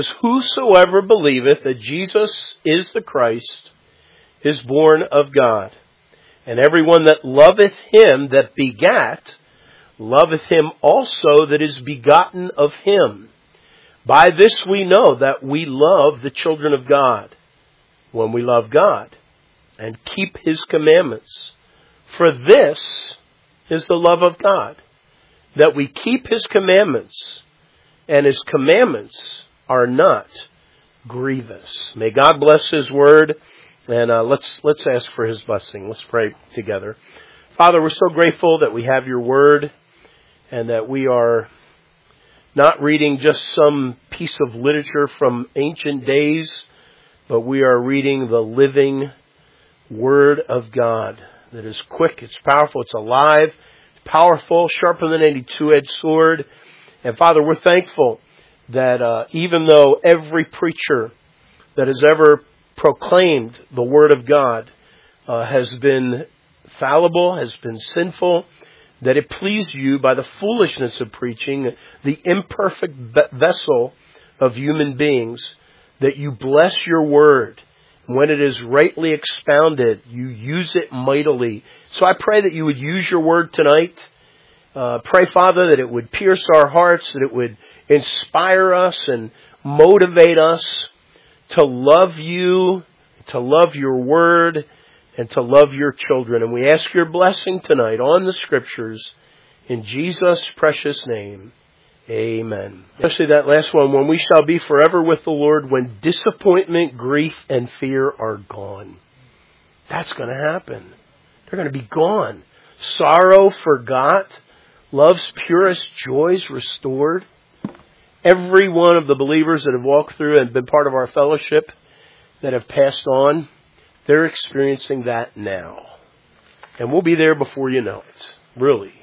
Whosoever believeth that Jesus is the Christ is born of God. And everyone that loveth him that begat, loveth him also that is begotten of him. By this we know that we love the children of God, when we love God and keep his commandments. For this is the love of God, that we keep his commandments, and his commandments are not grievous. May God bless his word, and let's ask for his blessing. Let's pray together. Father, we're so grateful that we have your word, and that we are not reading just some piece of literature from ancient days, but we are reading the living Word of God that is quick, it's powerful, it's alive, powerful, sharper than any two-edged sword. And Father, we're thankful that even though every preacher that has ever proclaimed the Word of God has been fallible, has been sinful, that it pleased you by the foolishness of preaching, the imperfect vessel of human beings, that you bless your word. When it is rightly expounded, you use it mightily. So I pray that you would use your word tonight. Pray, Father, that it would pierce our hearts, that it would inspire us and motivate us to love you, to love your word, and to love your children. And we ask your blessing tonight on the Scriptures. In Jesus' precious name, amen. Especially that last one, when we shall be forever with the Lord, when disappointment, grief, and fear are gone. That's going to happen. They're going to be gone. Sorrow forgot. Love's purest joys restored. Every one of the believers that have walked through and been part of our fellowship that have passed on, they're experiencing that now. And we'll be there before you know it. Really.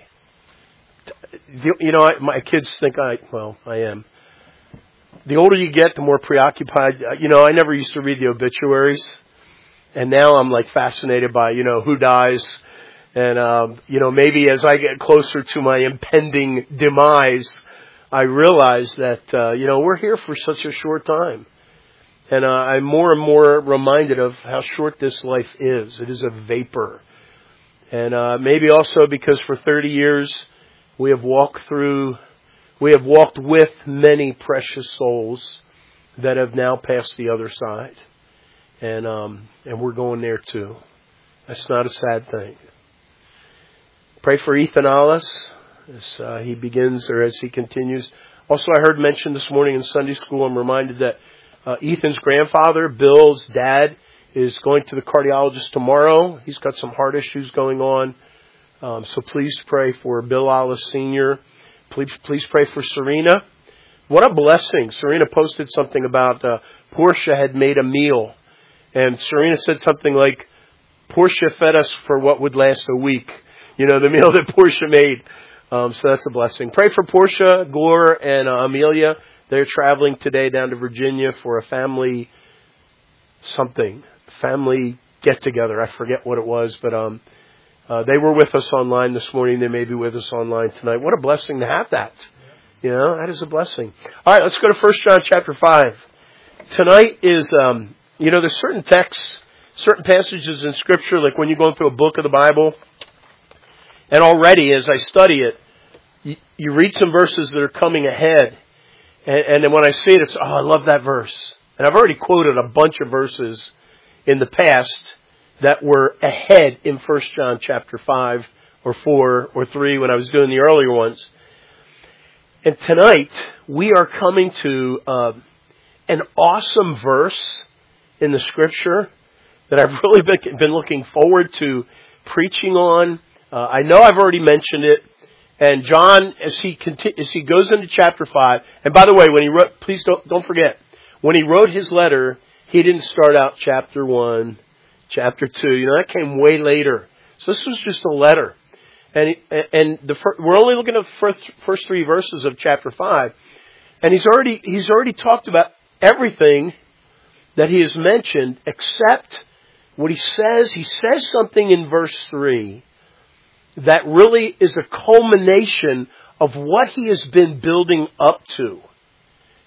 You know, my kids think I am. The older you get, the more preoccupied. I never used to read the obituaries. And now I'm like fascinated by, who dies. And, maybe as I get closer to my impending demise, I realize that, we're here for such a short time. And I'm more and more reminded of how short this life is. It is a vapor. And maybe also because for 30 years we have walked with many precious souls that have now passed the other side. And we're going there too. That's not a sad thing. Pray for Ethan Alice as he begins or as he continues. Also, I heard mentioned this morning in Sunday school, I'm reminded that Ethan's grandfather, Bill's dad, is going to the cardiologist tomorrow. He's got some heart issues going on. So please pray for Bill Alice Sr. Please pray for Serena. What a blessing. Serena posted something about Portia had made a meal. And Serena said something like, Portia fed us for what would last a week. The meal that Portia made. So that's a blessing. Pray for Portia, Gore, and Amelia. They're traveling today down to Virginia for a family get-together. I forget what it was, but they were with us online this morning. They may be with us online tonight. What a blessing to have that. That is a blessing. All right, let's go to 1 John chapter 5. Tonight is, there's certain texts, certain passages in Scripture, like when you're going through a book of the Bible, and already as I study it, you read some verses that are coming ahead. And then when I see it, it's, I love that verse. And I've already quoted a bunch of verses in the past that were ahead in 1 John chapter 5 or 4 or 3 when I was doing the earlier ones. And tonight, we are coming to an awesome verse in the Scripture that I've really been looking forward to preaching on. I know I've already mentioned it. And John, as he goes into chapter 5, and by the way, when he wrote, please don't forget, when he wrote his letter, he didn't start out chapter 1, chapter 2. That came way later. So this was just a letter. And we're only looking at the first 3 verses of chapter 5. And he's already talked about everything that he has mentioned except what he says. He says something in verse 3 that really is a culmination of what he has been building up to.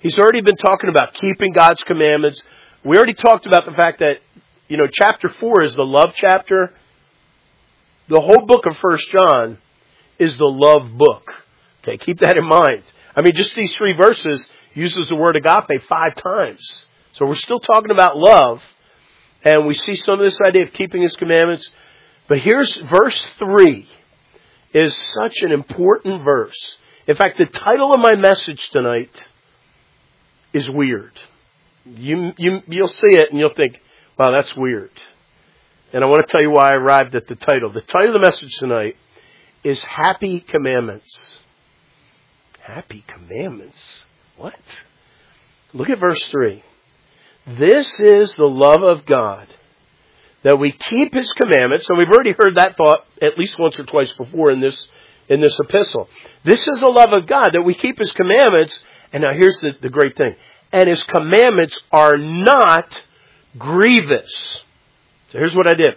He's already been talking about keeping God's commandments. We already talked about the fact that, chapter 4 is the love chapter. The whole book of 1 John is the love book. Okay, keep that in mind. I mean, just these 3 verses uses the word agape 5 times. So we're still talking about love. And we see some of this idea of keeping His commandments. But here's verse 3 is such an important verse. In fact, the title of my message tonight is weird. You'll see it and you'll think, wow, that's weird. And I want to tell you why I arrived at the title. The title of the message tonight is Happy Commandments. Happy Commandments? What? Look at verse 3. This is the love of God, that we keep His commandments. And we've already heard that thought at least once or twice before in this epistle. This is the love of God, that we keep His commandments. And now here's the great thing. And His commandments are not grievous. So here's what I did.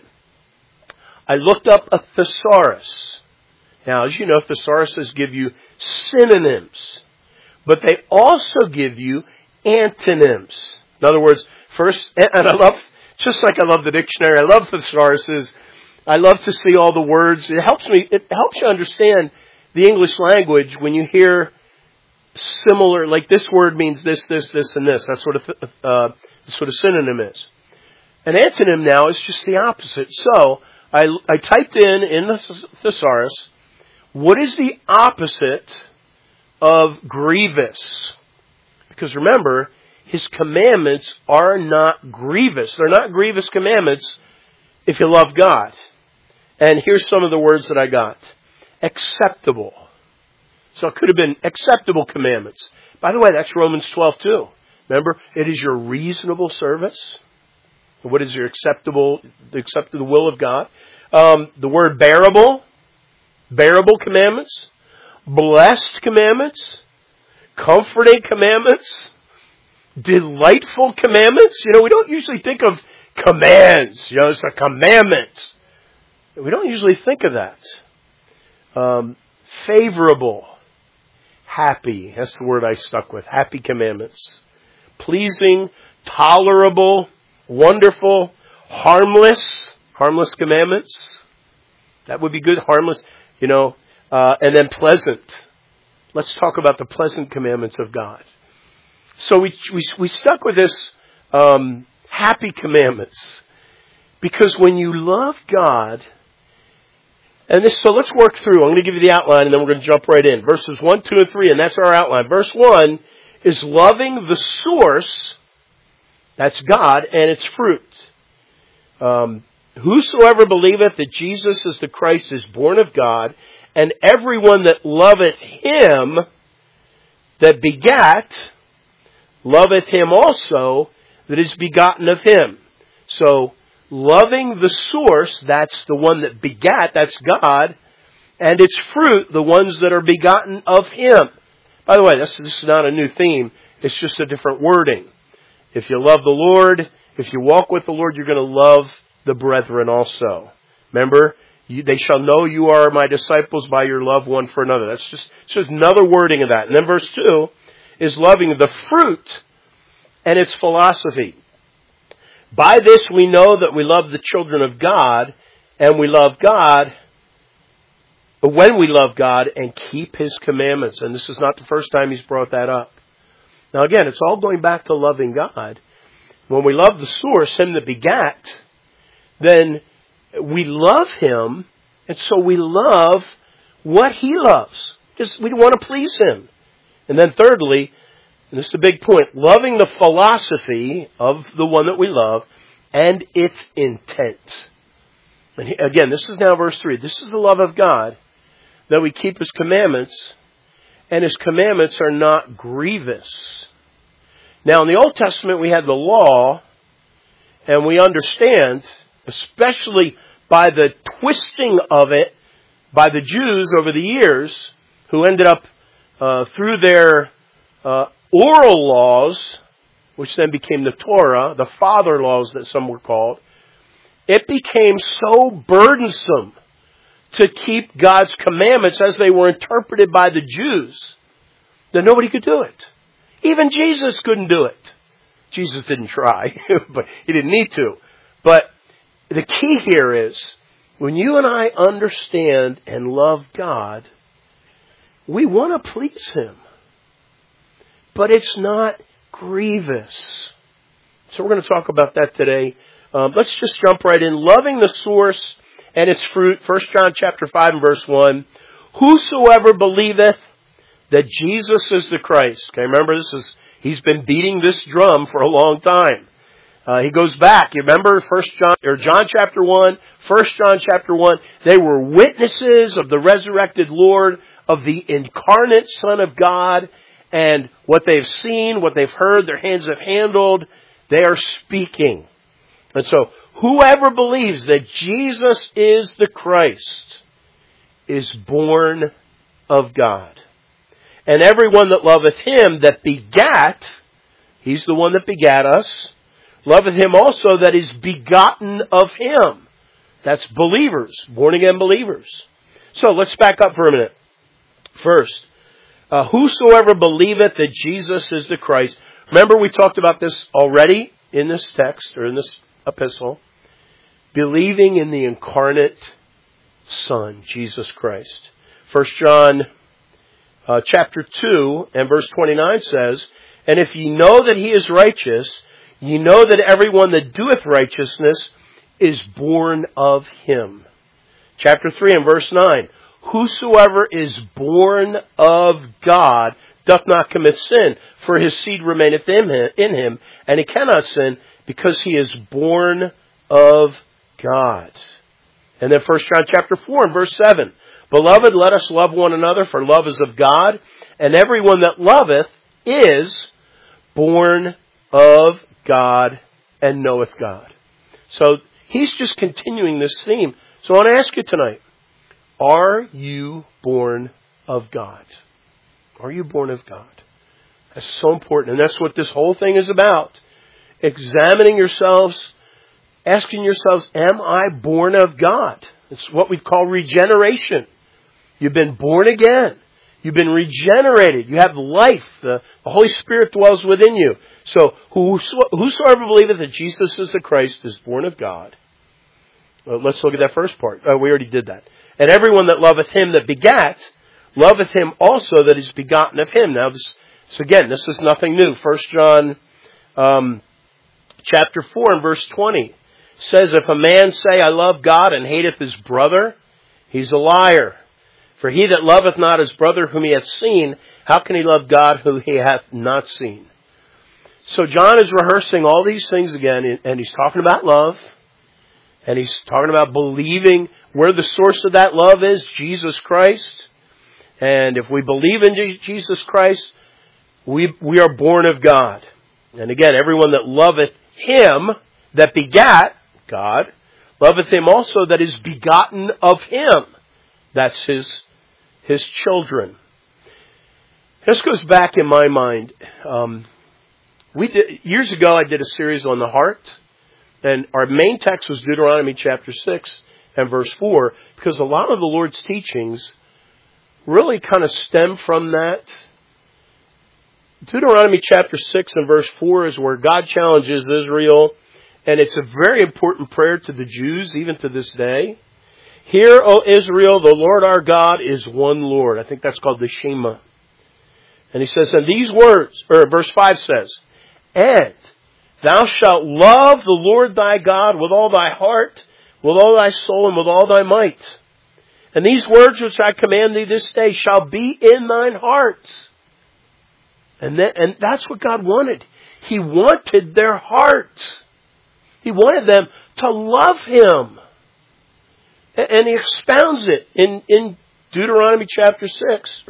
I looked up a thesaurus. Now, as you know, thesauruses give you synonyms. But they also give you antonyms. In other words, first, and I love, just like I love the dictionary, I love thesauruses. I love to see all the words. It helps you understand the English language when you hear similar, like this word means this, and this. That's what a synonym is. An antonym now is just the opposite. So, I typed in the thesaurus, what is the opposite of grievous? Because remember, His commandments are not grievous. They're not grievous commandments if you love God. And here's some of the words that I got. Acceptable. So it could have been acceptable commandments. By the way, that's Romans 12 too. Remember, it is your reasonable service. What is your acceptable will of God? The word bearable commandments, blessed commandments, comforting commandments, delightful commandments. We don't usually think of commands. It's a commandment. We don't usually think of that. Favorable, happy. That's the word I stuck with. Happy commandments. Pleasing, tolerable, wonderful, harmless commandments. That would be good. Harmless, and then pleasant. Let's talk about the pleasant commandments of God. So we stuck with this happy commandments because when you love God, so let's work through. I'm going to give you the outline and then we're going to jump right in. Verses 1, 2, and 3, and that's our outline. Verse 1 is loving the source, that's God, and its fruit. Whosoever believeth that Jesus is the Christ is born of God, and everyone that loveth Him that begat, loveth Him also that is begotten of Him. So, loving the source, that's the one that begat, that's God, and its fruit, the ones that are begotten of Him. By the way, this is not a new theme, it's just a different wording. If you love the Lord, if you walk with the Lord, you're going to love the brethren also. Remember, they shall know you are my disciples by your love one for another. That's just another wording of that. And then verse 2 is loving the fruit and its philosophy. By this we know that we love the children of God, and we love God when we love God and keep His commandments. And this is not the first time He's brought that up. Now again, it's all going back to loving God. When we love the source, Him that begat, then we love Him, and so we love what He loves. Just we want to please Him. And then thirdly, and this is the big point, loving the philosophy of the one that we love and its intent. And again, this is now verse 3. This is the love of God, that we keep His commandments, and His commandments are not grievous. Now, in the Old Testament, we had the law, and we understand, especially by the twisting of it by the Jews over the years, who ended up, through their oral laws, which then became the Torah, the father laws that some were called, it became so burdensome to keep God's commandments as they were interpreted by the Jews that nobody could do it. Even Jesus couldn't do it. Jesus didn't try, but he didn't need to. But the key here is, when you and I understand and love God, we want to please Him. But it's not grievous. So we're going to talk about that today. Let's just jump right in. Loving the source and its fruit. 1 John chapter 5 and verse 1. Whosoever believeth that Jesus is the Christ. Okay, remember he's been beating this drum for a long time. He goes back. You remember John chapter 1, 1 John chapter 1. They were witnesses of the resurrected Lord, of the incarnate Son of God, and what they've seen, what they've heard, their hands have handled, they are speaking. And so, whoever believes that Jesus is the Christ is born of God. And everyone that loveth Him that begat, He's the one that begat us, loveth Him also that is begotten of Him. That's believers, born again believers. So let's back up for a minute. First, whosoever believeth that Jesus is the Christ. Remember, we talked about this already in this text, or in this epistle. Believing in the incarnate Son, Jesus Christ. 1 John chapter 2 and verse 29 says, and if ye know that He is righteous, ye know that everyone that doeth righteousness is born of Him. Chapter 3 and verse 9. Whosoever is born of God doth not commit sin, for his seed remaineth in him, and he cannot sin, because he is born of God. And then 1 John chapter 4 and verse 7. Beloved, let us love one another, for love is of God, and everyone that loveth is born of God and knoweth God. So he's just continuing this theme. So I want to ask you tonight, are you born of God? Are you born of God? That's so important. And that's what this whole thing is about. Examining yourselves, asking yourselves, am I born of God? It's what we call regeneration. You've been born again. You've been regenerated. You have life. The Holy Spirit dwells within you. So whosoever believeth that Jesus is the Christ is born of God. Well, let's look at that first part. We already did that. And everyone that loveth Him that begat, loveth Him also that is begotten of Him. Now, this is nothing new. 1 John chapter 4 and verse 20 says, if a man say, I love God, and hateth his brother, he's a liar. For he that loveth not his brother whom he hath seen, how can he love God whom he hath not seen? So John is rehearsing all these things again, and he's talking about love, and he's talking about believing where the source of that love is, Jesus Christ. And if we believe in Jesus Christ, we are born of God. And again, everyone that loveth Him that begat, God, loveth Him also that is begotten of Him. That's His children. This goes back in my mind. Years ago, I did a series on the heart. And our main text was Deuteronomy chapter 6 and verse 4, because a lot of the Lord's teachings really kind of stem from that. Deuteronomy chapter 6 and verse 4 is where God challenges Israel, and it's a very important prayer to the Jews, even to this day. Hear, O Israel, the Lord our God is one Lord. I think that's called the Shema. And He says, and these words, or verse 5 says, and thou shalt love the Lord thy God with all thy heart, with all thy soul, and with all thy might. And these words which I command thee this day shall be in thine heart. And that's what God wanted. He wanted their heart. He wanted them to love Him. And He expounds it in Deuteronomy chapter 6.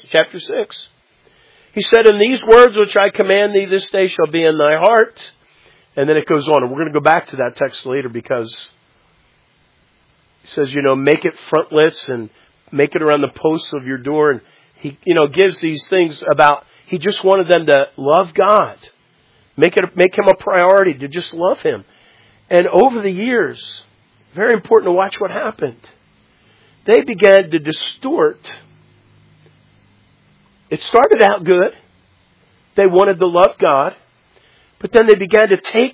He said, and these words which I command thee this day shall be in thy heart. And then it goes on. And we're going to go back to that text later, because He says, make it frontlets and make it around the posts of your door. And He, gives these things about, He just wanted them to love God. Make Him a priority, to just love Him. And over the years, very important to watch what happened. They began to distort. It started out good, They wanted to love God, but then they began to take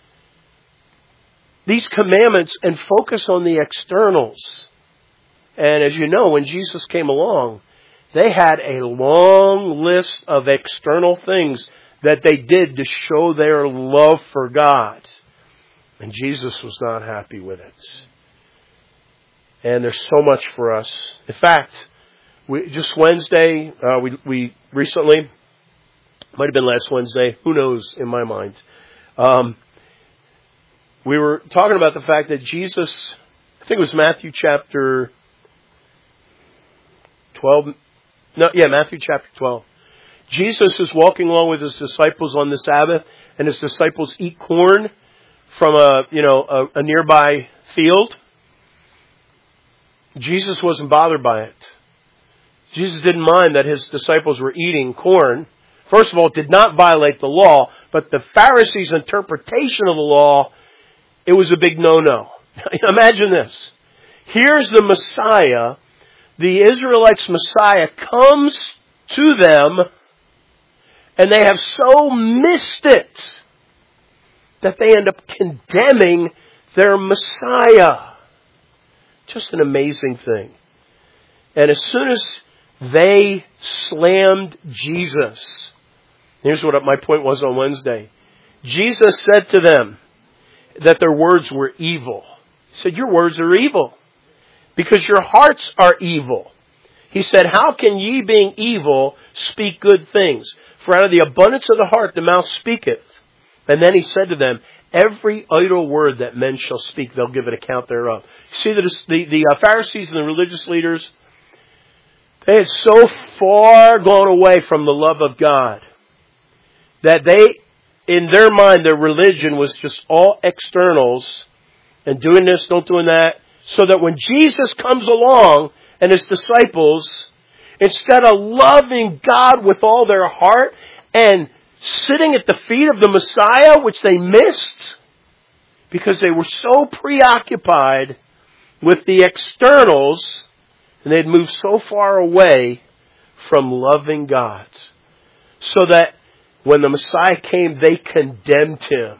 these commandments and focus on the externals. And as you know, when Jesus came along, they had a long list of external things that they did to show their love for God. And Jesus was not happy with it. And there's so much for us. In fact, just Wednesday, we recently, might have been last Wednesday, who knows in my mind, we were talking about the fact that Jesus, I think it was Matthew chapter 12, Matthew chapter 12. Jesus is walking along with his disciples on the Sabbath, and his disciples eat corn from a nearby field. Jesus wasn't bothered by it. Jesus didn't mind that his disciples were eating corn. First of all, it did not violate the law, but the Pharisees' interpretation of the law, it was a big no-no. Imagine this. Here's the Messiah, the Israelites' Messiah, comes to them, and they have so missed it that they end up condemning their Messiah. Just an amazing thing. And as soon as they slammed Jesus, here's what my point was on Wednesday. Jesus said to them that their words were evil. He said, your words are evil because your hearts are evil. He said, how can ye being evil speak good things? For out of the abundance of the heart the mouth speaketh. And then he said to them, every idle word that men shall speak, they'll give an account thereof. See, the Pharisees and the religious leaders, they had so far gone away from the love of God that they, in their mind, their religion was just all externals and doing this, don't doing that. So that when Jesus comes along and his disciples, instead of loving God with all their heart and sitting at the feet of the Messiah, which they missed because they were so preoccupied with the externals and they'd moved so far away from loving God. So that when the Messiah came, they condemned him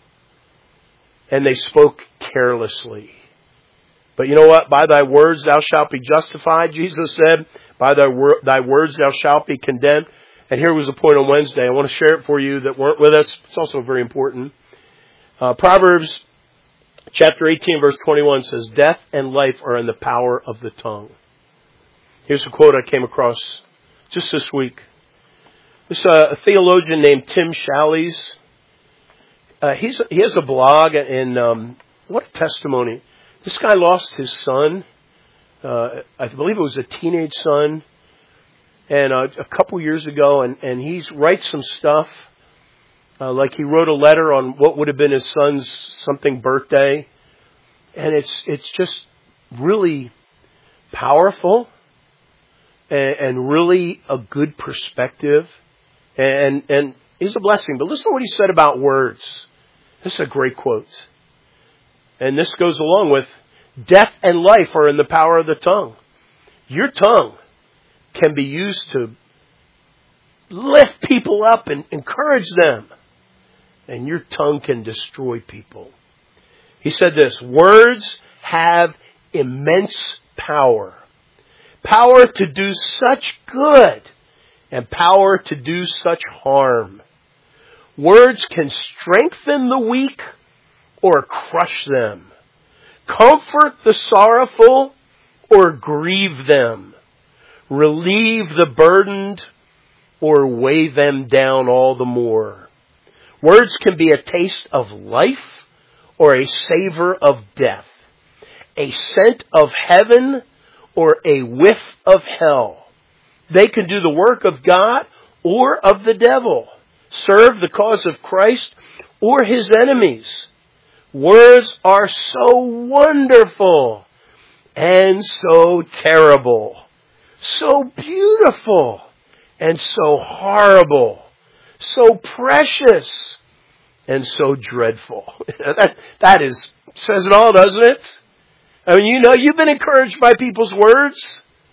and they spoke carelessly. But you know what? By thy words thou shalt be justified, Jesus said. By thy words thou shalt be condemned. And here was a point on Wednesday. I want to share it for you that weren't with us. It's also very important. Proverbs chapter 18 verse 21 says, death and life are in the power of the tongue. Here's a quote I came across just this week. This a theologian named Tim Challies. He has a blog, and what a testimony. This guy lost his son. I believe it was a teenage son. And a couple years ago, and he writes some stuff, like he wrote a letter on what would have been his son's something birthday, and it's just really powerful and really a good perspective, and he's a blessing. But listen to what he said about words. This is a great quote, and this goes along with death and life are in the power of the tongue. Your tongue can be used to lift people up and encourage them. And your tongue can destroy people. He said this, words have immense power. Power to do such good and power to do such harm. Words can strengthen the weak or crush them. Comfort the sorrowful or grieve them. Relieve the burdened or weigh them down all the more. Words can be a taste of life or a savor of death. A scent of heaven or a whiff of hell. They can do the work of God or of the devil. Serve the cause of Christ or his enemies. Words are so wonderful and so terrible. So beautiful and so horrible, so precious and so dreadful. That says it all, doesn't it? I mean, you've been encouraged by people's words.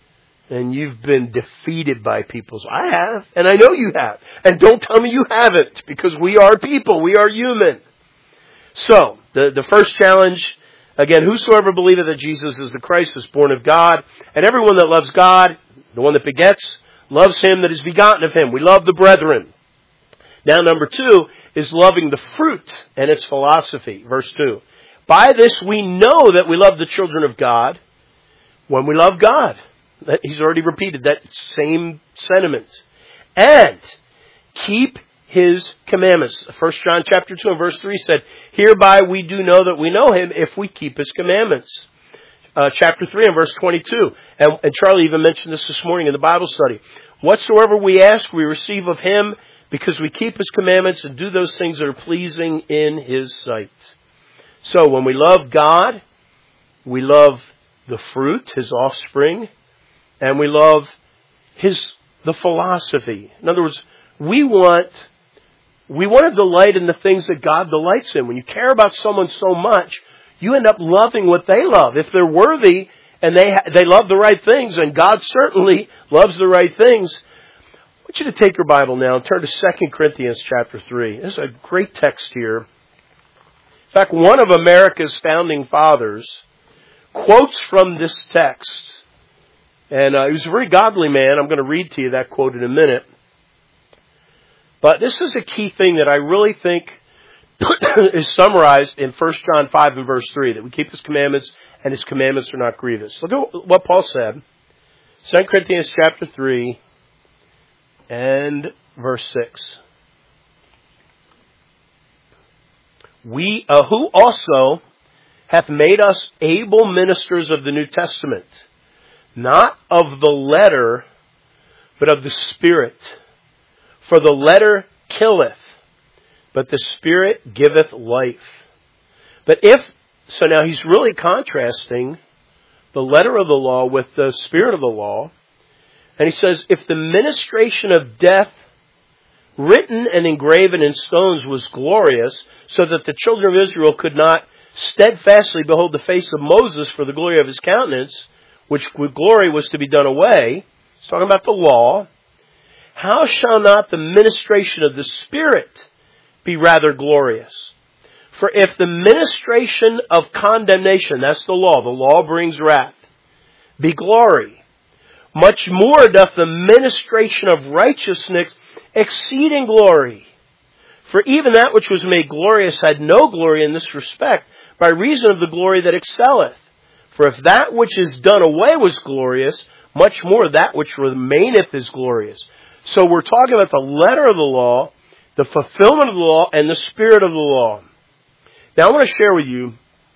And you've been defeated by people. So I have, and I know you have. And don't tell me you haven't, because we are people. We are human. So, the first challenge, again, whosoever believeth that Jesus is the Christ is born of God. And everyone that loves God, the one that begets, loves him that is begotten of him. We love the brethren. Now, number 2 is loving the fruit and its philosophy. Verse 2. By this we know that we love the children of God when we love God. He's already repeated that same sentiment. And keep his commandments. 1 John chapter 2 and verse 3 said, hereby we do know that we know him if we keep his commandments. Chapter 3 and verse 22. And Charlie even mentioned this morning in the Bible study. Whatsoever we ask, we receive of him because we keep his commandments and do those things that are pleasing in his sight. So when we love God, we love the fruit, his offspring, and we love the philosophy. In other words, we want to delight in the things that God delights in. When you care about someone so much, you end up loving what they love. If they're worthy and they love the right things, and God certainly loves the right things, I want you to take your Bible now and turn to 2 Corinthians chapter 3. This is a great text here. In fact, one of America's founding fathers quotes from this text. And he was a very godly man. I'm going to read to you that quote in a minute. But this is a key thing that I really think is summarized in 1 John 5 and verse 3, that we keep his commandments and his commandments are not grievous. Look at what Paul said. 2 Corinthians chapter 3 and verse 6. We, who also hath made us able ministers of the New Testament, not of the letter, but of the Spirit. For the letter killeth, but the Spirit giveth life. But so now he's really contrasting the letter of the law with the Spirit of the law. And he says, if the ministration of death written and engraven in stones was glorious, so that the children of Israel could not steadfastly behold the face of Moses for the glory of his countenance, which with glory was to be done away. He's talking about the law. How shall not the ministration of the Spirit be rather glorious? For if the ministration of condemnation, that's the law brings wrath, be glory, much more doth the ministration of righteousness exceeding glory. For even that which was made glorious had no glory in this respect, by reason of the glory that excelleth. For if that which is done away was glorious, much more that which remaineth is glorious. So we're talking about the letter of the law, the fulfillment of the law, and the spirit of the law. Now I want to share with you,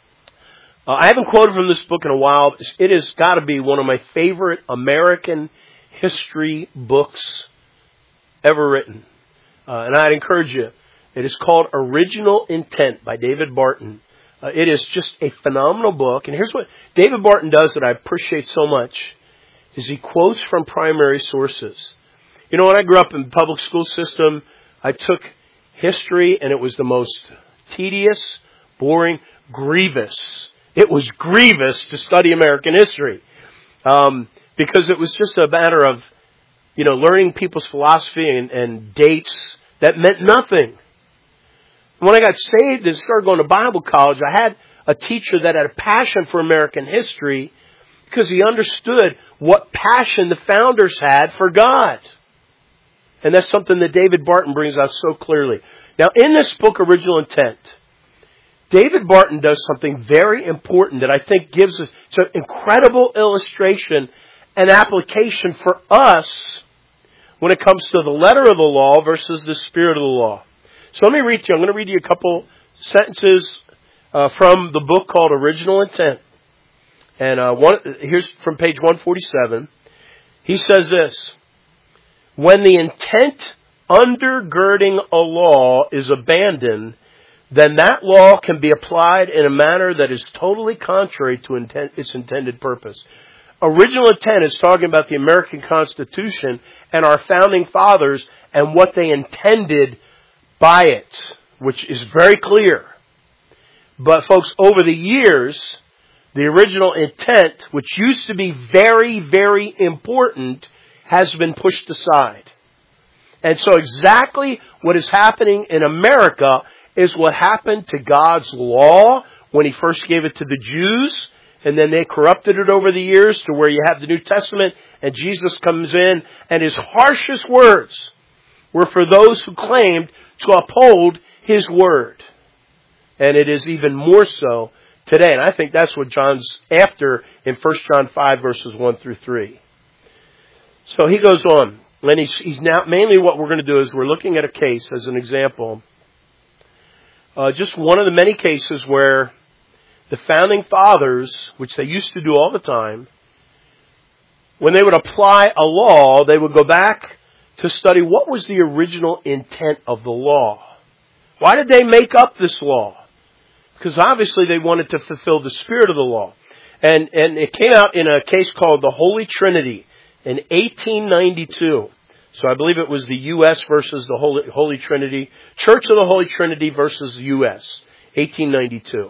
I haven't quoted from this book in a while. It has got to be one of my favorite American history books ever written. And I'd encourage you. It is called Original Intent by David Barton. It is just a phenomenal book. And here's what David Barton does that I appreciate so much, is he quotes from primary sources. You know, when I grew up in the public school system, I took history, and it was the most tedious, boring, grievous. It was grievous to study American history. Because it was just a matter of, learning people's philosophy and dates that meant nothing. When I got saved and started going to Bible college, I had a teacher that had a passion for American history because he understood what passion the founders had for God. And that's something that David Barton brings out so clearly. Now, in this book, Original Intent, David Barton does something very important that I think gives us an incredible illustration and application for us when it comes to the letter of the law versus the spirit of the law. So let me read to you. I'm going to read you a couple sentences from the book called Original Intent. And here's from page 147. He says this: when the intent undergirding a law is abandoned, then that law can be applied in a manner that is totally contrary to its intended purpose. Original Intent is talking about the American Constitution and our founding fathers and what they intended by it, which is very clear. But folks, over the years, The original intent, which used to be very, very important, has been pushed aside. And so exactly what is happening in America is what happened to God's law when He first gave it to the Jews, and then they corrupted it over the years to where you have the New Testament, and Jesus comes in, and His harshest words were for those who claimed to uphold His word. And it is even more so today. And I think that's what John's after in 1 John 5 verses 1 through 3. So he goes on. And he's now, mainly what we're going to do is we're looking at a case as an example. Just one of the many cases where the founding fathers, which they used to do all the time, when they would apply a law, they would go back to study what was the original intent of the law. Why did they make up this law? Because obviously they wanted to fulfill the spirit of the law. And it came out in a case called the Holy Trinity in 1892. So I believe it was the U.S. versus the Holy Trinity, Church of the Holy Trinity versus U.S., 1892.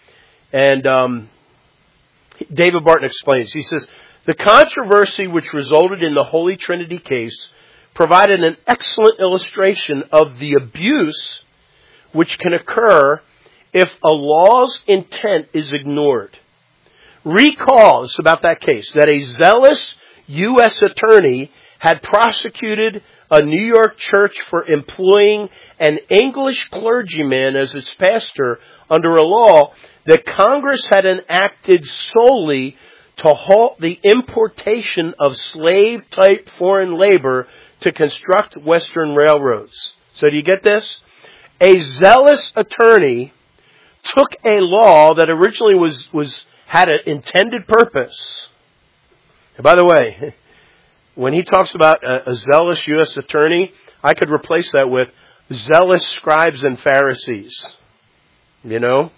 And David Barton explains. He says, the controversy which resulted in the Holy Trinity case provided an excellent illustration of the abuse which can occur if a law's intent is ignored. Recall, it's about that case, that a zealous U.S. attorney had prosecuted a New York church for employing an English clergyman as its pastor under a law that Congress had enacted solely to halt the importation of slave-type foreign labor to construct Western railroads. So do you get this? A zealous attorney took a law that originally had an intended purpose. And by the way, when he talks about a zealous U.S. attorney, I could replace that with zealous scribes and Pharisees. You know?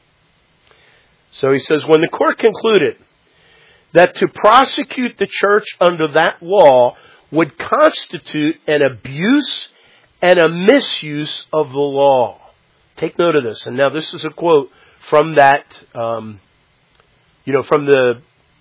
So he says, when the court concluded that to prosecute the church under that law would constitute an abuse and a misuse of the law. Take note of this. And now this is a quote from that, from the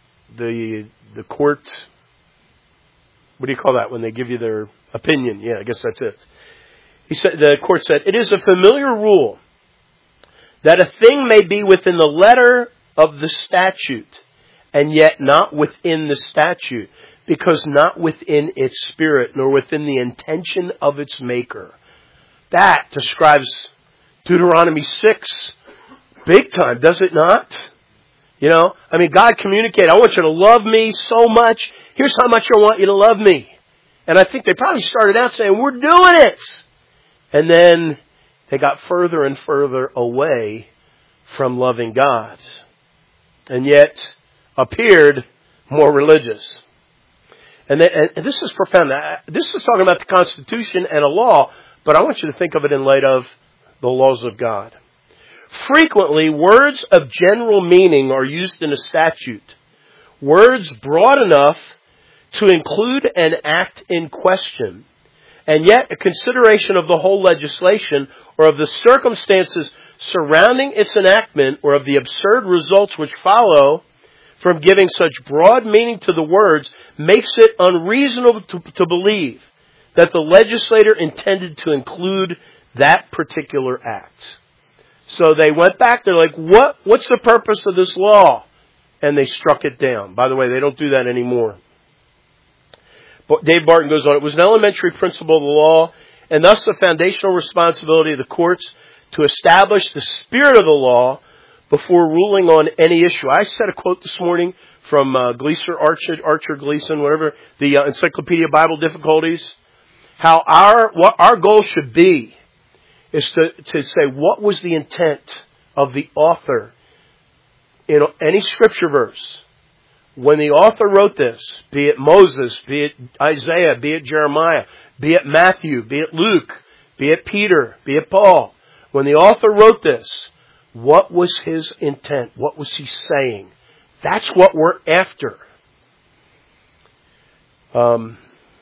court. What do you call that when they give you their opinion? Yeah, I guess that's it. He said, the court said, it is a familiar rule that a thing may be within the letter of the statute and yet not within the statute, because not within its spirit nor within the intention of its maker. That describes Deuteronomy 6 big time, does it not? You know, I mean, God communicated, I want you to love me so much. Here's how much I want you to love me. And I think they probably started out saying, we're doing it. And then they got further and further away from loving God. And yet appeared more religious. And this is profound. This is talking about the Constitution and a law, but I want you to think of it in light of the laws of God. Frequently, words of general meaning are used in a statute. Words broad enough to include an act in question. And yet, a consideration of the whole legislation or of the circumstances surrounding its enactment or of the absurd results which follow from giving such broad meaning to the words makes it unreasonable to believe that the legislator intended to include that particular act. So they went back, they're like, what's the purpose of this law? And they struck it down. By the way, they don't do that anymore. But Dave Barton goes on, it was an elementary principle of the law and thus the foundational responsibility of the courts to establish the spirit of the law before ruling on any issue. I said a quote this morning from Archer Gleason, whatever, the Encyclopedia of Bible Difficulties, how what our goal should be is to say what was the intent of the author in any scripture verse. When the author wrote this, be it Moses, be it Isaiah, be it Jeremiah, be it Matthew, be it Luke, be it Peter, be it Paul. When the author wrote this, what was his intent? What was he saying? That's what we're after. So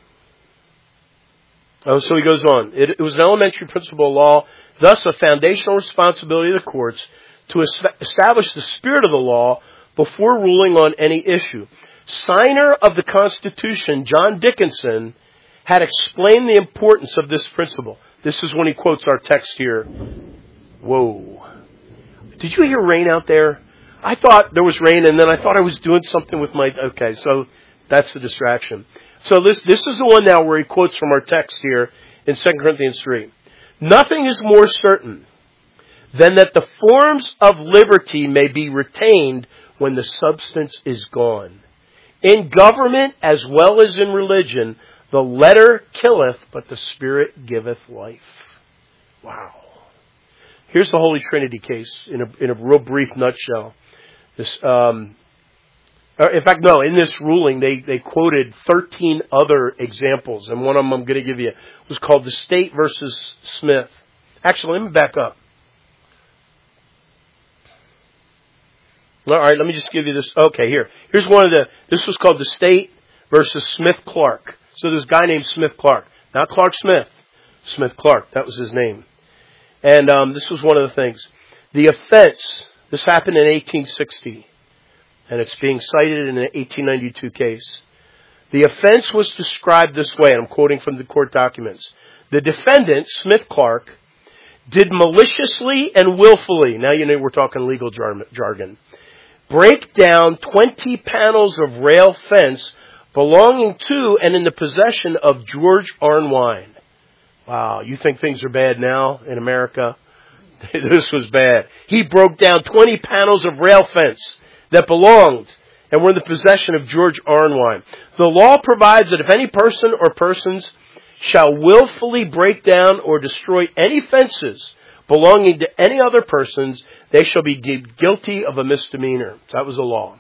he goes on. It was an elementary principle of law, thus a foundational responsibility of the courts to establish the spirit of the law before ruling on any issue. Signer of the Constitution, John Dickinson, had explained the importance of this principle. This is when he quotes our text here. Whoa. Did you hear rain out there? I thought there was rain, and then I thought I was doing something with my... Okay, so that's the distraction. So this is the one now where he quotes from our text here in 2 Corinthians 3. Nothing is more certain than that the forms of liberty may be retained when the substance is gone. In government as well as in religion, the letter killeth, but the Spirit giveth life. Wow. Here's the Holy Trinity case in a real brief nutshell. In this ruling, they quoted 13 other examples, and one of them I'm going to give you was called the State versus Smith. Actually, let me back up. All right, let me just give you this. Okay, here's this was called the State versus Smith-Clark. So there's a guy named Smith-Clark. Not Clark Smith. Smith-Clark, that was his name. And this was one of the things. The offense, this happened in 1860, and it's being cited in an 1892 case. The offense was described this way, and I'm quoting from the court documents. The defendant, Smith-Clark, did maliciously and willfully, now you know we're talking legal jargon, break down 20 panels of rail fence belonging to and in the possession of George Arnwine. Wow, you think things are bad now in America? This was bad. He broke down 20 panels of rail fence that belonged and were in the possession of George Arnwine. The law provides that if any person or persons shall willfully break down or destroy any fences belonging to any other persons, they shall be deemed guilty of a misdemeanor. That was the law.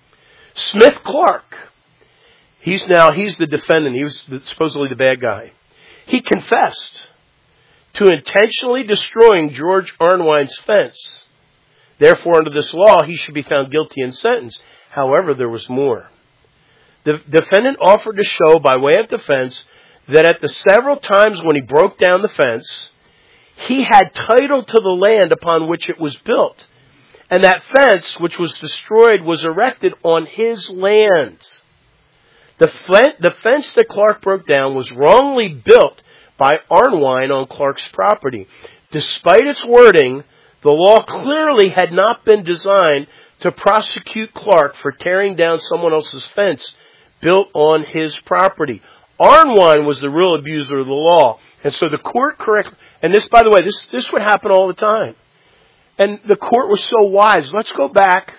Smith-Clark, he's the defendant. He was supposedly the bad guy. He confessed to intentionally destroying George Arnwine's fence. Therefore, under this law, he should be found guilty and sentenced. However, there was more. The defendant offered to show by way of defense that at the several times when he broke down the fence, he had title to the land upon which it was built. And that fence, which was destroyed, was erected on his land. The fence that Clark broke down was wrongly built by Arnwine on Clark's property. Despite its wording, the law clearly had not been designed to prosecute Clark for tearing down someone else's fence built on his property. Arnwine was the real abuser of the law. And so the court and this, by the way, this would happen all the time. And the court was so wise. Let's go back.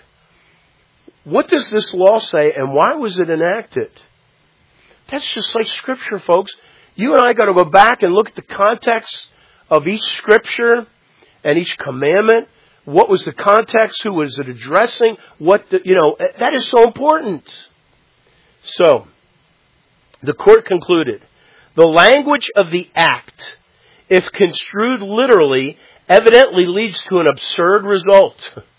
What does this law say and why was it enacted? That's just like Scripture, folks. You and I got to go back and look at the context of each Scripture and each commandment. What was the context? Who was it addressing? That is so important. So, the court concluded, the language of the act, if construed literally, evidently leads to an absurd result,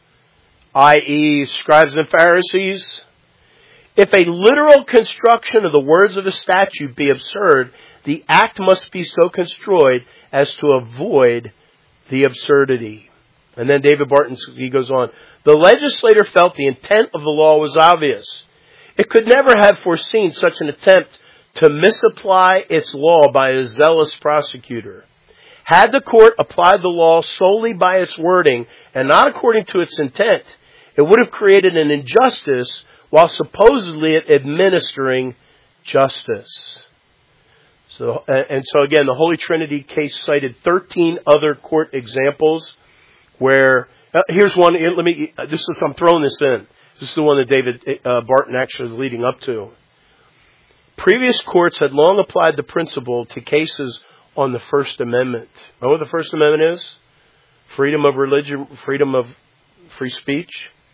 i.e., scribes and Pharisees. If a literal construction of the words of the statute be absurd, the act must be so construed as to avoid the absurdity. And then David Barton, he goes on, the legislator felt the intent of the law was obvious. It could never have foreseen such an attempt to misapply its law by a zealous prosecutor. Had the court applied the law solely by its wording and not according to its intent, it would have created an injustice while supposedly administering justice. So again, the Holy Trinity case cited 13 other court examples where, here's one, I'm throwing this in. This is the one that David Barton actually is leading up to. Previous courts had long applied the principle to cases on the First Amendment. Know what the First Amendment is? Freedom of religion, freedom of free speech.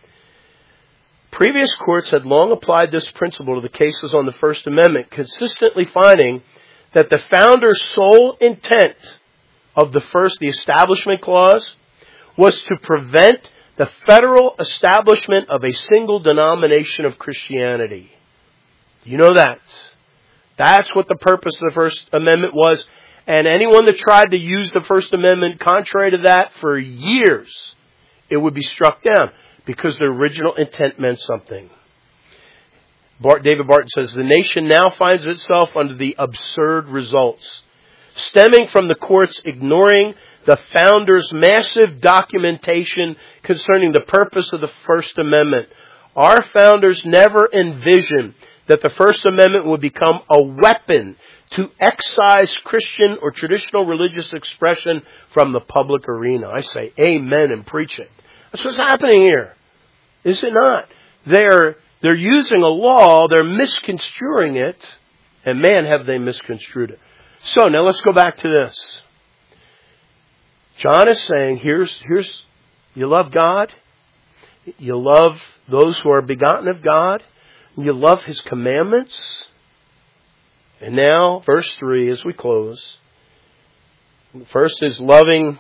Previous courts had long applied this principle to the cases on the First Amendment, consistently finding that the founder's sole intent of the Establishment Clause was to prevent the federal establishment of a single denomination of Christianity. You know that. That's what the purpose of the First Amendment was. And anyone that tried to use the First Amendment contrary to that for years, it would be struck down. because the original intent meant something. David Barton says, the nation now finds itself under the absurd results, stemming from the courts ignoring the founders' massive documentation concerning the purpose of the First Amendment. Our founders never envisioned that the First Amendment would become a weapon to excise Christian or traditional religious expression from the public arena. I say amen and preach it. That's what's happening here. Is it not? They're using a law, they're misconstruing it, and man, have they misconstrued it. So now let's go back to this. John is saying, here's, you love God, you love those who are begotten of God, you love His commandments. And now, verse 3, as we close. First is loving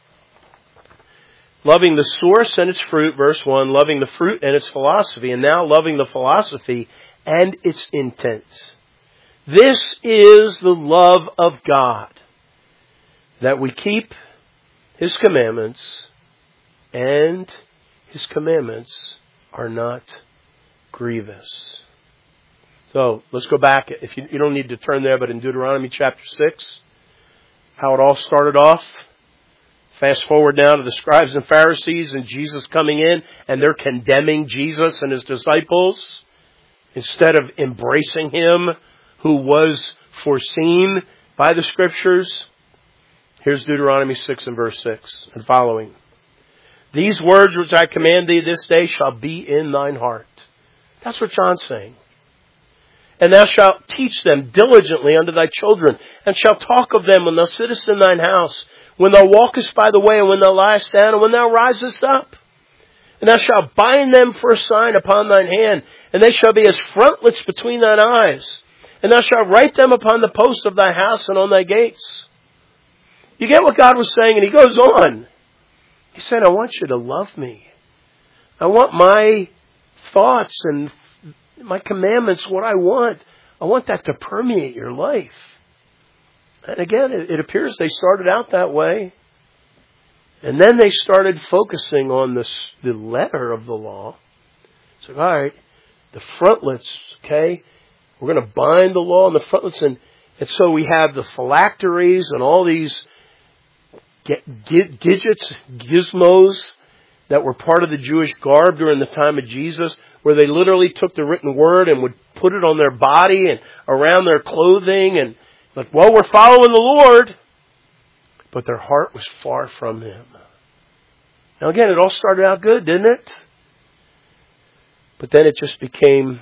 the source and its fruit, verse 1, loving the fruit and its philosophy, and now loving the philosophy and its intent. This is the love of God, that we keep His commandments, and His commandments are not grievous. So, let's go back. If you don't need to turn there, but in Deuteronomy chapter 6, how it all started off. Fast forward now to the scribes and Pharisees and Jesus coming in, and they're condemning Jesus and His disciples instead of embracing Him who was foreseen by the Scriptures. Here's Deuteronomy 6 and verse 6 and following. These words which I command thee this day shall be in thine heart. That's what John's saying. And thou shalt teach them diligently unto thy children, and shalt talk of them when thou sittest in thine house, when thou walkest by the way, and when thou liest down, and when thou risest up. And thou shalt bind them for a sign upon thine hand, and they shall be as frontlets between thine eyes. And thou shalt write them upon the posts of thy house and on thy gates. You get what God was saying, and He goes on. He said, I want you to love me. I want my thoughts and my commandments, what I want that to permeate your life. And again, it appears they started out that way. And then they started focusing on the letter of the law. It's like, all right, the frontlets, okay? We're going to bind the law on the frontlets. And so we have the phylacteries and all these gadgets, gizmos that were part of the Jewish garb during the time of Jesus, where they literally took the written word and would put it on their body and around their clothing and like, well, we're following the Lord. But their heart was far from Him. Now again, it all started out good, didn't it? But then it just became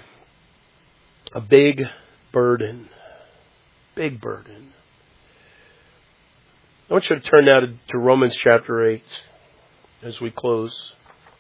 a big burden. Big burden. I want you to turn now to Romans chapter 8 as we close.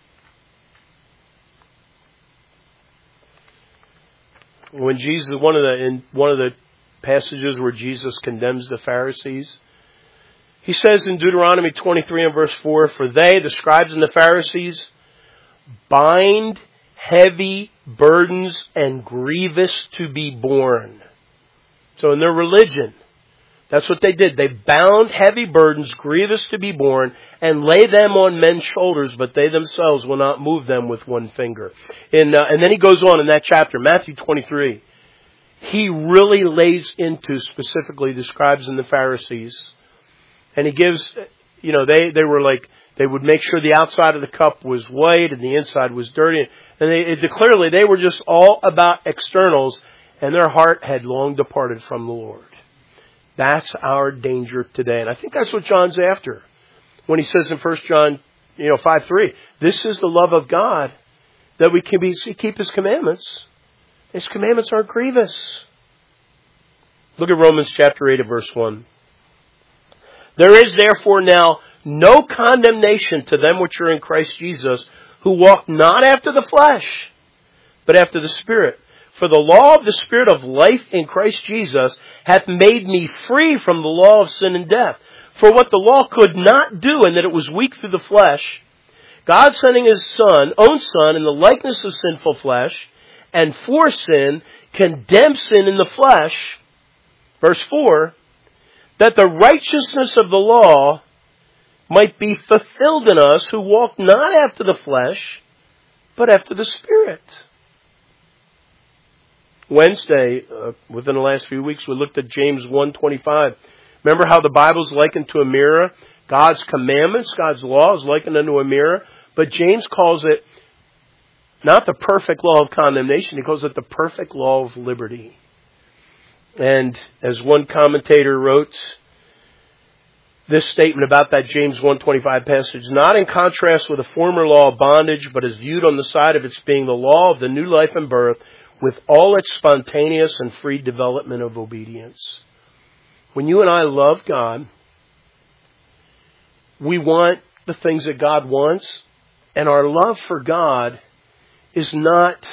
When Jesus, one of the passages where Jesus condemns the Pharisees, He says in Deuteronomy 23 and verse 4, for they, the scribes and the Pharisees, bind heavy burdens and grievous to be borne. So in their religion, that's what they did. They bound heavy burdens, grievous to be borne, and lay them on men's shoulders, but they themselves will not move them with one finger. And then he goes on in that chapter, Matthew 23. He really lays into specifically the scribes and the Pharisees. And he gives, they were like, they would make sure the outside of the cup was white and the inside was dirty. And clearly they were just all about externals, and their heart had long departed from the Lord. That's our danger today. And I think that's what John's after when he says in 1 John 5:3, this is the love of God, that we can keep His commandments. His commandments aren't grievous. Look at Romans chapter 8 and verse 1. There is therefore now no condemnation to them which are in Christ Jesus, who walk not after the flesh, but after the Spirit. For the law of the Spirit of life in Christ Jesus hath made me free from the law of sin and death. For what the law could not do, in that it was weak through the flesh, God sending His own Son, in the likeness of sinful flesh, and for sin, condemned sin in the flesh, verse 4, that the righteousness of the law might be fulfilled in us who walk not after the flesh, but after the Spirit. Wednesday, within the last few weeks, we looked at James 1:25. Remember how the Bible's likened to a mirror? God's commandments, God's law is likened unto a mirror. But James calls it not the perfect law of condemnation. He calls it the perfect law of liberty. And as one commentator wrote, this statement about that James 1:25 passage, not in contrast with the former law of bondage, but is viewed on the side of its being the law of the new life and birth, with all its spontaneous and free development of obedience. When you and I love God, we want the things that God wants, and our love for God is not,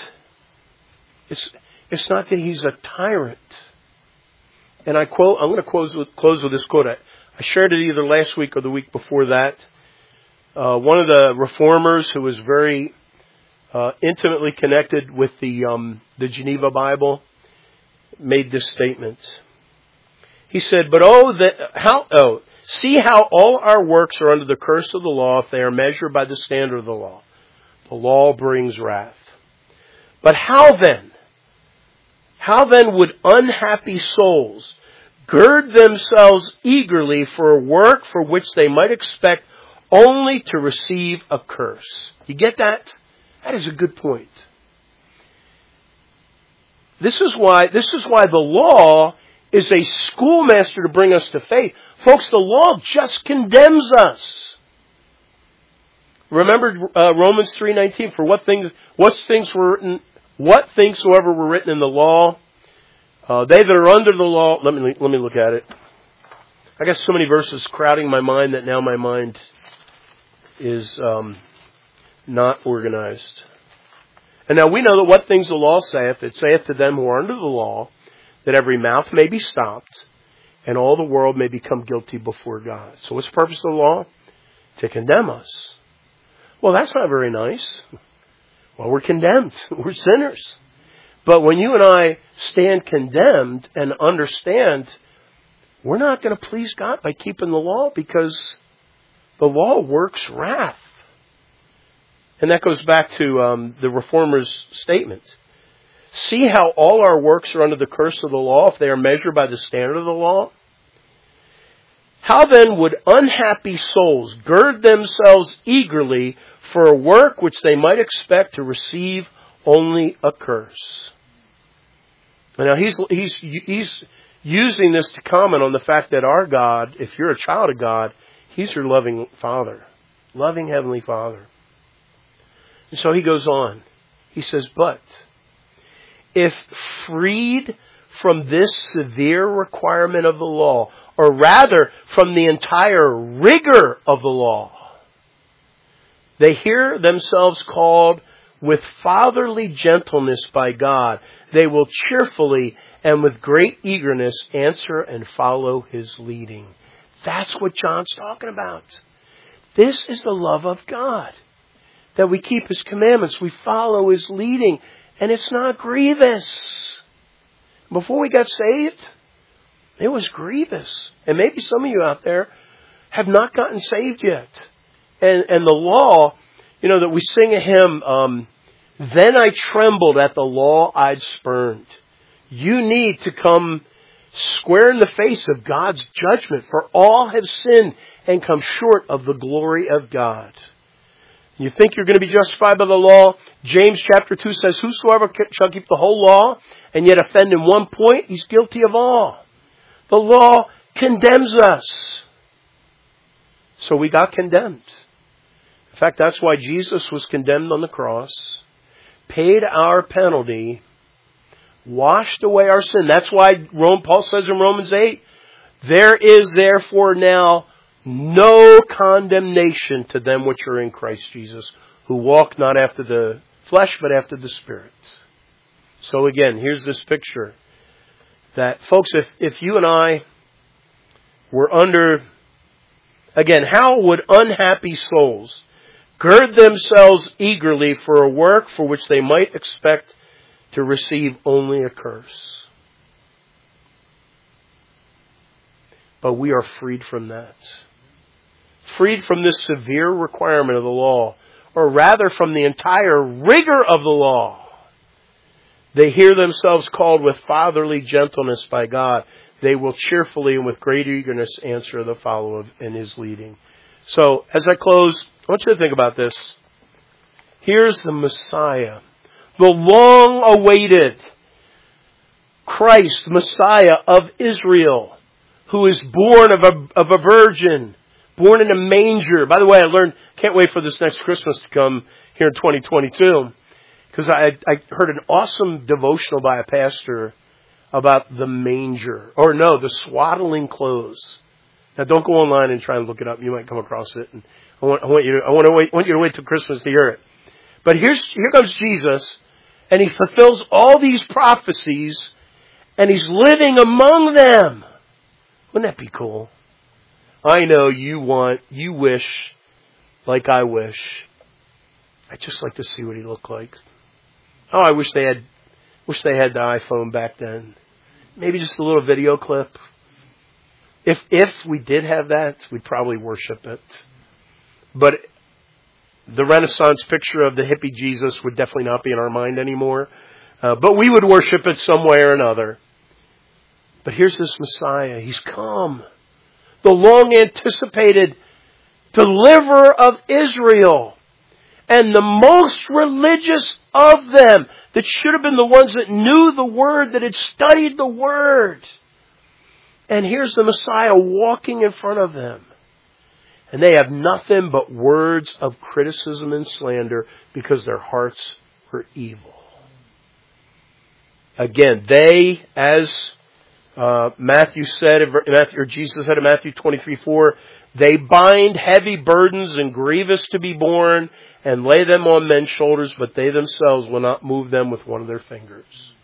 it's not that He's a tyrant. And I'm going to close with this quote. I shared it either last week or the week before that. One of the reformers who was very intimately connected with the Geneva Bible made this statement. He said, see how all our works are under the curse of the law if they are measured by the standard of the law. The law brings wrath. But how then would unhappy souls gird themselves eagerly for a work for which they might expect only to receive a curse? You get that? That is a good point. This is why the law is a schoolmaster to bring us to faith. Folks, the law just condemns us. Remember Romans 3:19, for what things soever were written in the law, they that are under the law. Let me look at it. I got so many verses crowding my mind that now my mind is not organized. And now we know that what things the law saith, it saith to them who are under the law, that every mouth may be stopped, and all the world may become guilty before God. So what's the purpose of the law? To condemn us. Well, that's not very nice. Well, we're condemned. We're sinners. But when you and I stand condemned and understand we're not going to please God by keeping the law, because the law works wrath. And that goes back to the Reformer's statement. See how all our works are under the curse of the law if they are measured by the standard of the law? How then would unhappy souls gird themselves eagerly for a work which they might expect to receive only a curse? And now he's using this to comment on the fact that our God, if you're a child of God, He's your loving Father, loving Heavenly Father. And so he goes on. He says, but if freed from this severe requirement of the law, or rather from the entire rigor of the law, they hear themselves called with fatherly gentleness by God, they will cheerfully and with great eagerness answer and follow His leading. That's what John's talking about. This is the love of God. That we keep His commandments, we follow His leading, and it's not grievous. Before we got saved, it was grievous. And maybe some of you out there have not gotten saved yet. And the law, that we sing a hymn, then I trembled at the law I'd spurned. You need to come square in the face of God's judgment, for all have sinned and come short of the glory of God. You think you're going to be justified by the law? James chapter 2 says, whosoever shall keep the whole law and yet offend in one point, he's guilty of all. The law condemns us. So we got condemned. In fact, that's why Jesus was condemned on the cross, paid our penalty, washed away our sin. That's why Paul says in Romans 8, there is therefore now no condemnation to them which are in Christ Jesus, who walk not after the flesh, but after the Spirit. So again, here's this picture that, folks, if you and I were under, again, how would unhappy souls gird themselves eagerly for a work for which they might expect to receive only a curse? But we are freed from that. Freed from this severe requirement of the law, or rather from the entire rigor of the law, they hear themselves called with fatherly gentleness by God. They will cheerfully and with great eagerness answer the follower in His leading. So, as I close, I want you to think about this. Here's the Messiah, the long-awaited Christ, Messiah of Israel, who is born of a virgin, born in a manger. By the way, can't wait for this next Christmas to come here in 2022, because I heard an awesome devotional by a pastor about the manger, the swaddling clothes. Now, don't go online and try and look it up. You might come across it. And I want you to wait till Christmas to hear it. But here comes Jesus, and He fulfills all these prophecies, and He's living among them. Wouldn't that be cool? I know you wish, like I wish. I'd just like to see what He looked like. Oh, I wish they had the iPhone back then. Maybe just a little video clip. If we did have that, we'd probably worship it. But the Renaissance picture of the hippie Jesus would definitely not be in our mind anymore. But we would worship it some way or another. But here's this Messiah. He's come. The long anticipated deliverer of Israel. And the most religious of them, that should have been the ones that knew the Word, that had studied the Word. And here's the Messiah walking in front of them. And they have nothing but words of criticism and slander because their hearts were evil. Again, they, as Matthew said, or Jesus said in Matthew 23:4, they bind heavy burdens and grievous to be borne and lay them on men's shoulders, but they themselves will not move them with one of their fingers.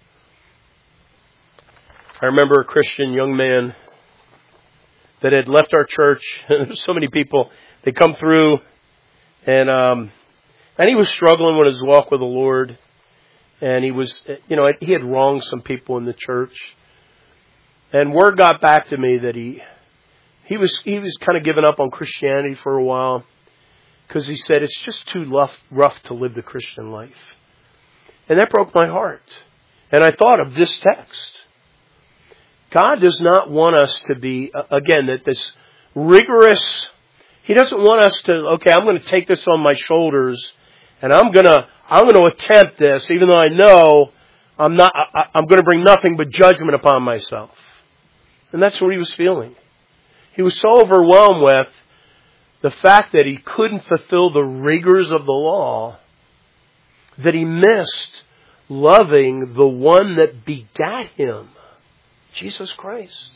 I remember a Christian young man that had left our church. There's so many people, they come through, and he was struggling with his walk with the Lord. And he was, he had wronged some people in the church. And word got back to me that he was kind of giving up on Christianity for a while, because he said it's just too rough to live the Christian life. And that broke my heart. And I thought of this text. God does not want us to be, again, that this rigorous, He doesn't want us to, okay, I'm going to take this on my shoulders and I'm going to attempt this, even though I know I'm going to bring nothing but judgment upon myself. And that's what he was feeling. He was so overwhelmed with the fact that he couldn't fulfill the rigors of the law that he missed loving the one that begat him, Jesus Christ.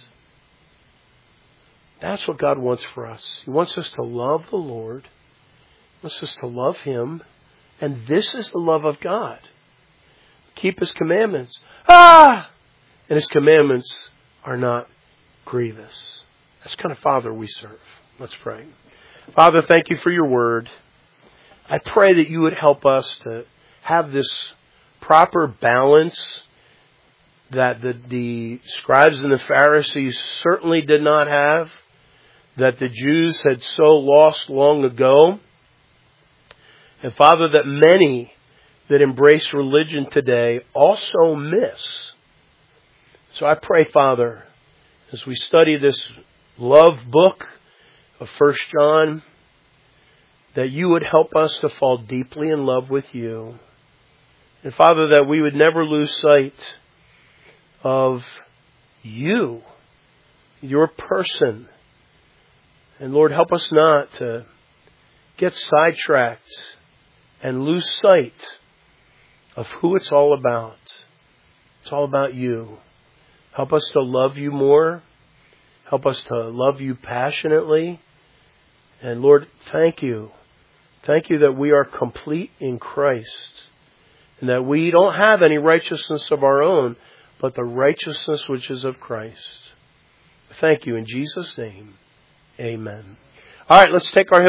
That's what God wants for us. He wants us to love the Lord. He wants us to love Him. And this is the love of God. Keep His commandments. And His commandments are not grievous. That's the kind of Father we serve. Let's pray. Father, thank You for Your word. I pray that You would help us to have this proper balance that the scribes and the Pharisees certainly did not have, that the Jews had so lost long ago. And Father, that many that embrace religion today also miss. So I pray, Father, as we study this love book of 1 John, that You would help us to fall deeply in love with You. And Father, that we would never lose sight of You, Your person. And Lord, help us not to get sidetracked and lose sight of who it's all about. It's all about You. Help us to love You more. Help us to love You passionately. And Lord, thank You. Thank You that we are complete in Christ. And that we don't have any righteousness of our own, but the righteousness which is of Christ. Thank You in Jesus' name. Amen. All right, let's take our hymn.